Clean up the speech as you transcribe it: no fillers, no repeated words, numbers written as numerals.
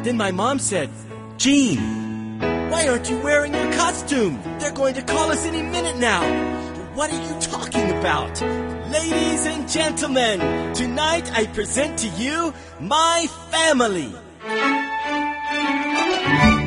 Then my mom said, "Gene, why aren't you wearing your costume? They're going to call us any minute now." "What are you talking about?" "Ladies and gentlemen, tonight I present to you my family."